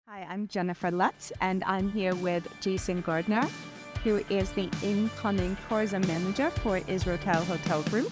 Hi, I'm Jennifer Lutz, and I'm here with Jason Gardner, who is the incoming tourism manager for Israel Hotel Group.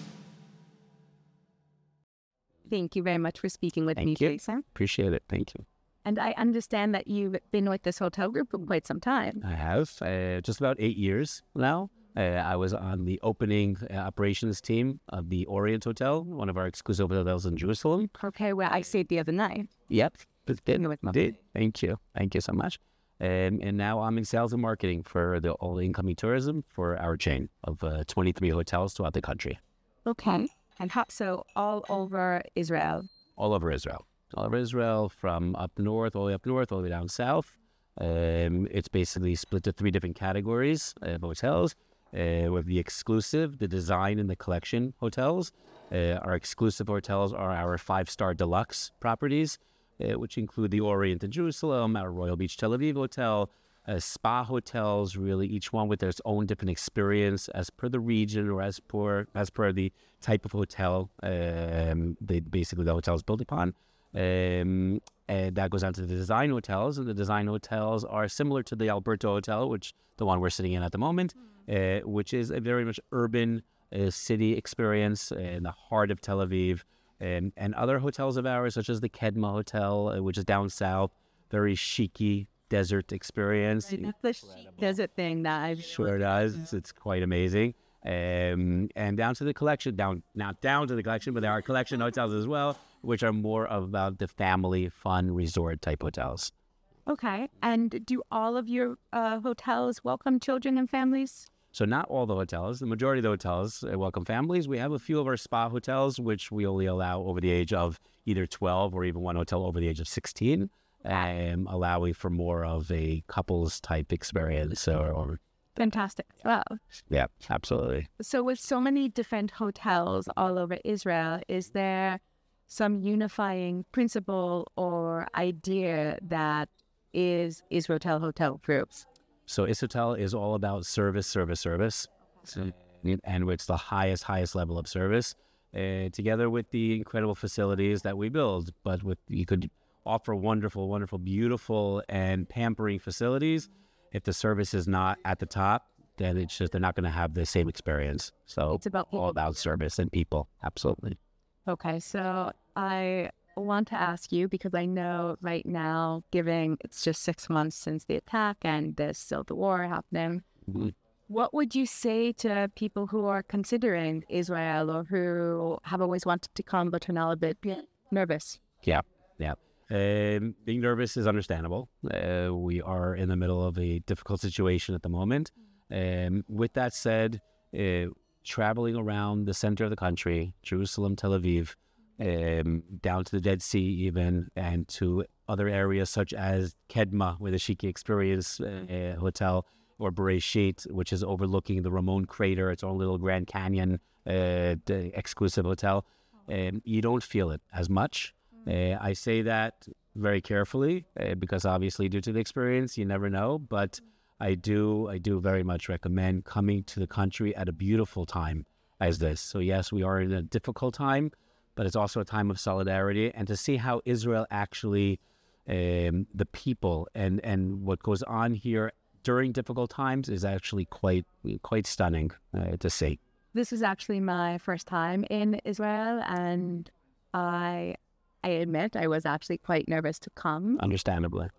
Thank you very much for speaking with me, Jason. Appreciate it. Thank you. And I understand that you've been with this hotel group for quite some time. I have just about 8 years now. I was on the opening operations team of the Orient Hotel, one of our exclusive hotels in Jerusalem. Okay, well, I stayed the other night. Yep. Did. Did. Thank you. Thank you so much. And now I'm in sales and marketing for all the incoming tourism for our chain of 23 hotels throughout the country. Okay. And so all over Israel? All over Israel. All over Israel, from up north, all the way down south. It's basically split to 3 different categories of hotels. With the exclusive, the design, and the collection hotels. Our exclusive hotels are our 5-star deluxe properties, which include the Orient in Jerusalem, our Royal Beach Tel Aviv hotel, spa hotels, really each one with its own different experience as per the region or as per the type of hotel the hotel is built upon. And that goes on to the design hotels, and the design hotels are similar to the Alberto Hotel, which the one we're sitting in at the moment, which is a very much urban city experience in the heart of Tel Aviv. And other hotels of ours, such as the Kedma Hotel, which is down south, very chic-y desert experience. Right, that's the chic desert thing that I've sure does. It's quite amazing. And down to the collection, not down to the collection, but there are collection hotels as well, which are more about the family fun resort type hotels. Okay. And do all of your hotels welcome children and families? So not all the hotels. The majority of the hotels welcome families. We have a few of our spa hotels, which we only allow over the age of either 12 or even one hotel over the age of 16, allowing for more of a couples type experience. Fantastic. Wow. Yeah, absolutely. So with so many different hotels all over Israel, is there some unifying principle or idea that is Israel Hotel Groups? So Israel is all about service. And it's the highest level of service, together with the incredible facilities that we build. But you could offer wonderful, beautiful, and pampering facilities. If the service is not at the top, then it's just they're not going to have the same experience. So it's all about service and people. Absolutely. Okay, so I want to ask you, because I know right now, given it's just 6 months since the attack and there's still the war happening, what would you say to people who are considering Israel or who have always wanted to come but are now a bit nervous? Yeah. Being nervous is understandable. We are in the middle of a difficult situation at the moment. With that said, traveling around the center of the country, Jerusalem, Tel Aviv, down to the Dead Sea even, and to other areas such as Kedma, with a chic experience hotel, or Bereshit, which is overlooking the Ramon crater, its own little Grand Canyon exclusive hotel. You don't feel it as much. I say that very carefully because obviously due to the experience, you never know. But I do very much recommend coming to the country at a beautiful time as this. So yes, we are in a difficult time, but it's also a time of solidarity, and to see how Israel actually, the people and what goes on here during difficult times is actually quite stunning to see. This is actually my first time in Israel, and I admit I was actually quite nervous to come. Understandably.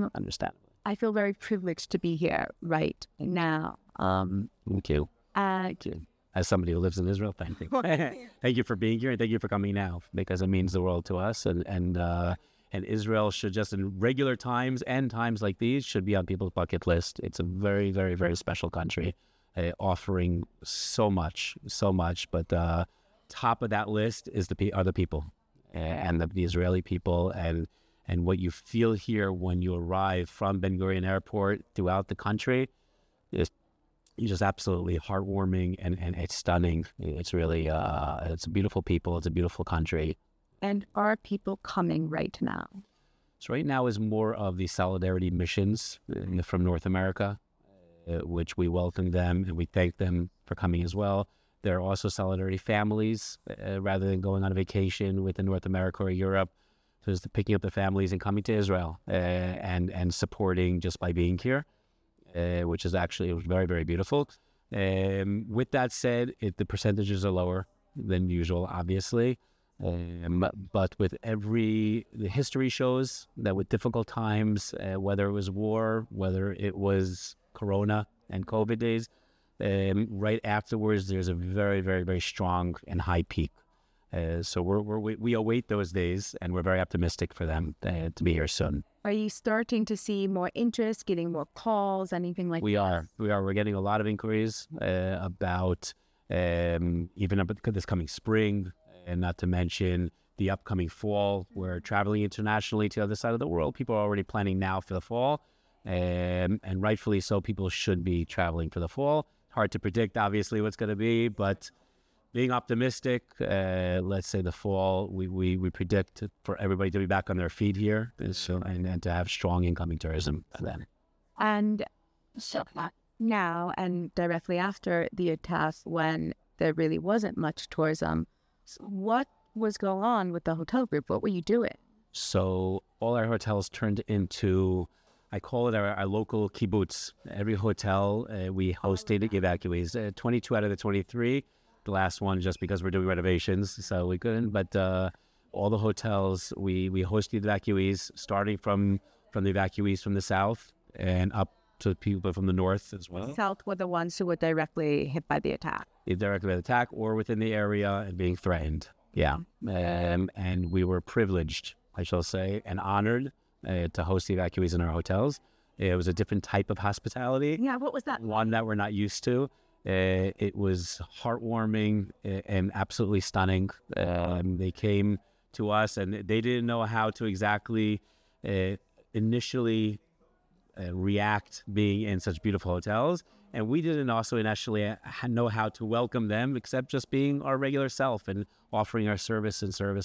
I feel very privileged to be here right now. Thank you. Thank you. As somebody who lives in Israel, thank you. Thank you for being here, and thank you for coming now, because it means the world to us. And Israel should, just in regular times and times like these, should be on people's bucket list. It's a very, very, very special country, offering so much. But top of that list are the people, and the Israeli people, and what you feel here when you arrive from Ben Gurion Airport throughout the country is just absolutely heartwarming, and it's stunning. It's really, it's a beautiful people. It's a beautiful country. And are people coming right now? So right now is more of the solidarity missions from North America, which we welcome them and we thank them for coming as well. There are also solidarity families, rather than going on a vacation with North America or Europe. there's the picking up the families and coming to Israel and supporting just by being here, which is actually very, very beautiful. With that said, the percentages are lower than usual, obviously. But with the history shows that with difficult times, whether it was war, whether it was Corona and COVID days, right afterwards, there's a very, very, very strong and high peak. So we await those days, and we're very optimistic for them to be here soon. Are you starting to see more interest, getting more calls, anything like that? We are. We're getting a lot of inquiries about even about this coming spring, and not to mention the upcoming fall. We're traveling internationally to the other side of the world. People are already planning now for the fall, and rightfully so. People should be traveling for the fall. Hard to predict, obviously, what's going to be, but being optimistic, let's say the fall, we predict for everybody to be back on their feet here, and to have strong incoming tourism then. And so now and directly after the attack, when there really wasn't much tourism, what was going on with the hotel group? What were you doing? So all our hotels turned into, I call it our local kibbutz. Every hotel, we hosted evacuees. 22 out of the 23. The last one just because we're doing renovations, so we couldn't. But all the hotels, we hosted evacuees, starting from the evacuees from the south and up to people from the north as well. South were the ones who were directly hit by the attack. Directly by the attack or within the area and being threatened. Yeah. And we were privileged, I shall say, and honored to host the evacuees in our hotels. It was a different type of hospitality. Yeah, what was that? One that we're not used to. It was heartwarming and absolutely stunning. They came to us and they didn't know how to exactly initially react being in such beautiful hotels. And we didn't also initially know how to welcome them except just being our regular self and offering our service,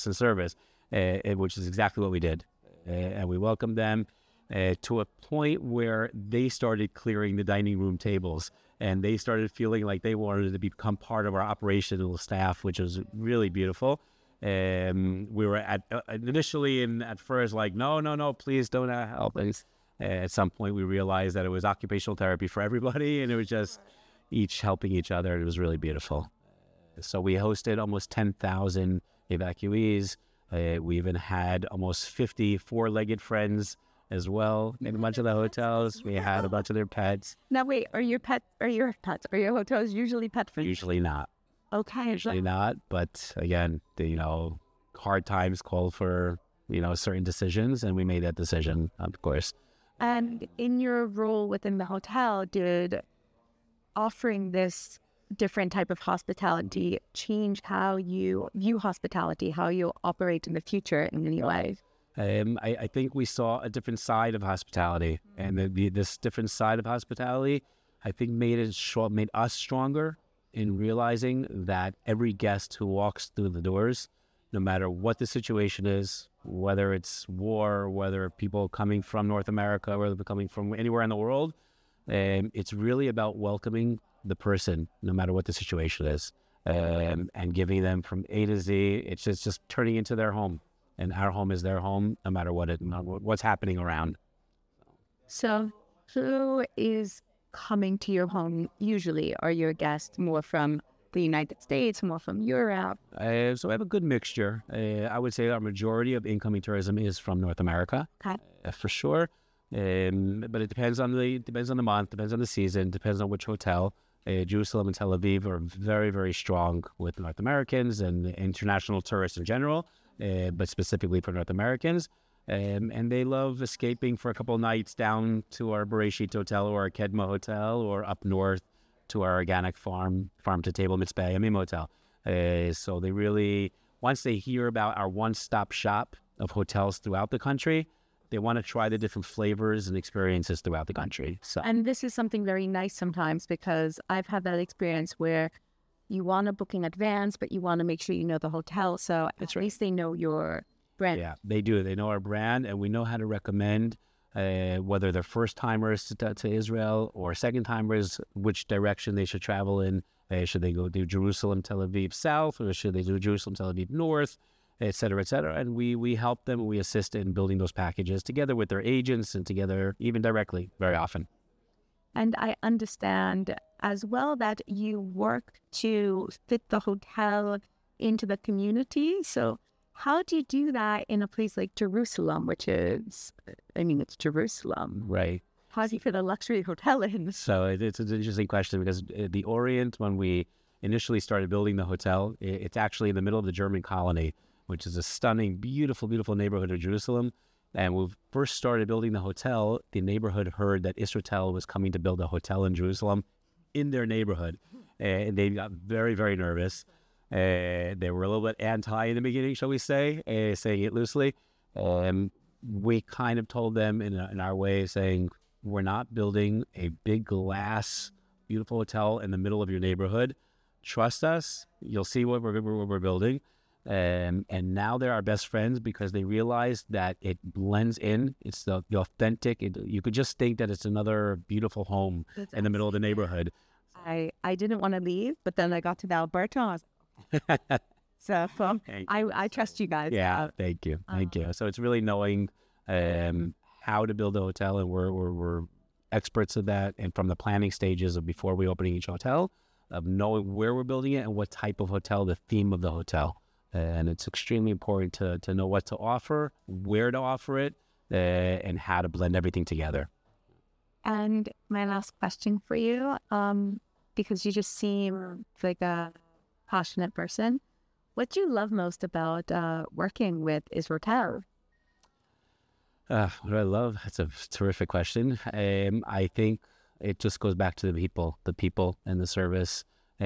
which is exactly what we did. And we welcomed them to a point where they started clearing the dining room tables. And they started feeling like they wanted to become part of our operational staff, which was really beautiful. We were initially at first like, no, please don't help. At some point, we realized that it was occupational therapy for everybody, and it was just each helping each other. It was really beautiful. So we hosted almost 10,000 evacuees. We even had almost 50 four-legged friends as well in a bunch of the hotels. We had a bunch of their pets. Now wait, are your hotels usually pet friendly? Usually not. Okay. Usually not, but again, hard times call for, certain decisions, and we made that decision, of course. And in your role within the hotel, did offering this different type of hospitality change how you view hospitality, how you operate in the future in any way? I think we saw a different side of hospitality, and this different side of hospitality, I think, made us stronger in realizing that every guest who walks through the doors, no matter what the situation is, whether it's war, whether people coming from North America, whether they're coming from anywhere in the world, it's really about welcoming the person, no matter what the situation is, and giving them from A to Z. It's just turning into their home. And our home is their home, no matter what's happening around. So who is coming to your home usually? Are your guests more from the United States, more from Europe? So we have a good mixture. I would say our majority of incoming tourism is from North America, for sure. But it depends on the month, depends on the season, depends on which hotel. Jerusalem and Tel Aviv are very, very strong with North Americans and international tourists in general. But specifically for North Americans. And they love escaping for a couple of nights down to our Bereshit Hotel or our Kedma Hotel, or up north to our organic farm to table Mitzpeh Yamim Hotel. So they really, once they hear about our one-stop shop of hotels throughout the country, they want to try the different flavors and experiences throughout the country. So. And this is something very nice sometimes, because I've had that experience where you want to book in advance, but you want to make sure you know the hotel. So at least they know your brand. Yeah, they do. They know our brand, and we know how to recommend whether they're first-timers to Israel or second-timers, which direction they should travel in. Should they go do Jerusalem, Tel Aviv South, or should they do Jerusalem, Tel Aviv North? et cetera, et cetera. And we help them, we assist in building those packages together with their agents and together even directly very often. And I understand as well that you work to fit the hotel into the community. So how do you do that in a place like Jerusalem, which is, it's Jerusalem. Right. How do you fit a luxury hotel in? So it's an interesting question because the Orient, when we initially started building the hotel, it's actually in the middle of the German colony, which is a stunning, beautiful, beautiful neighborhood of Jerusalem. And when we first started building the hotel, the neighborhood heard that Israel was coming to build a hotel in Jerusalem in their neighborhood. And they got very, very nervous. They were a little bit anti in the beginning, shall we say, saying it loosely. We kind of told them in our way, saying, we're not building a big glass, beautiful hotel in the middle of your neighborhood. Trust us. You'll see what we're building. And now they're our best friends because they realize that it blends in. It's the authentic. You could just think that it's another beautiful home in the middle of the neighborhood. I didn't want to leave, but then I got to the Alberto. I was like, so I trust you guys. Yeah, thank you. Thank you. So it's really knowing how to build a hotel, and we're experts at that. And from the planning stages of before we opening each hotel, of knowing where we're building it and what type of hotel, the theme of the hotel. And it's extremely important to know what to offer, where to offer it, and how to blend everything together. And my last question for you, because you just seem like a passionate person, what do you love most about working with Israel? What do I love? That's a terrific question. I think it just goes back to the people and the service.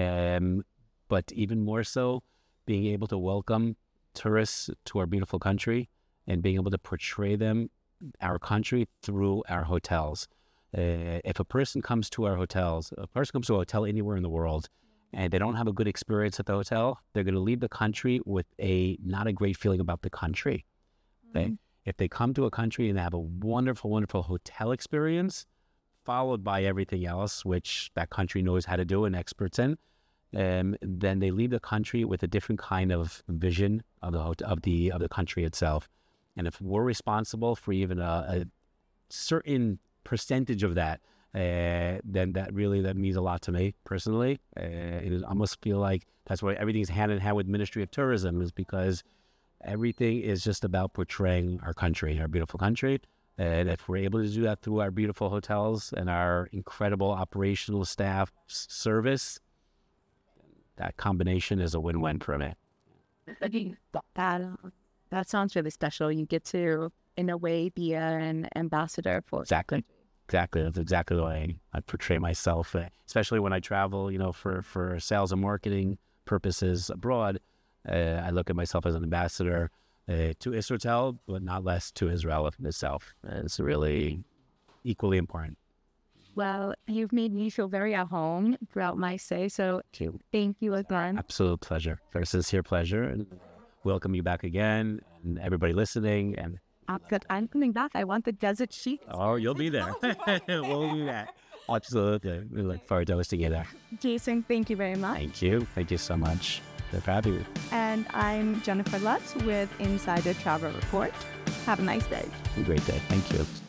But even more so, being able to welcome tourists to our beautiful country and being able to portray our country through our hotels. If a person comes to our hotels, a hotel anywhere in the world, and they don't have a good experience at the hotel, they're going to leave the country with not a great feeling about the country. Okay? Mm-hmm. If they come to a country and they have a wonderful, wonderful hotel experience, followed by everything else, which that country knows how to do and experts in, then they leave the country with a different kind of vision of the country itself. And if we're responsible for even a certain percentage of that, then that means a lot to me personally. I almost feel like that's why everything's hand in hand with Ministry of Tourism, is because everything is just about portraying our country, our beautiful country. And if we're able to do that through our beautiful hotels and our incredible operational staff service, that combination is a win-win for me. That sounds really special. You get to, in a way, be an ambassador for Exactly. That's exactly the way I portray myself, especially when I travel, for sales and marketing purposes abroad. I look at myself as an ambassador to Israel, but not less to Israel itself. It's really equally important. Well, you've made me feel very at home throughout my stay, so thank you again. Absolute pleasure. Very sincere pleasure, and welcome you back again, and everybody listening. And I'm coming back. I want the desert sheet. Oh, you'll be there. We'll do that. Absolutely. We look forward to hosting you there. Jason, thank you very much. Thank you. Thank you so much. Good for having you. And I'm Jennifer Lutz with Insider Travel Report. Have a nice day. Have a great day. Thank you.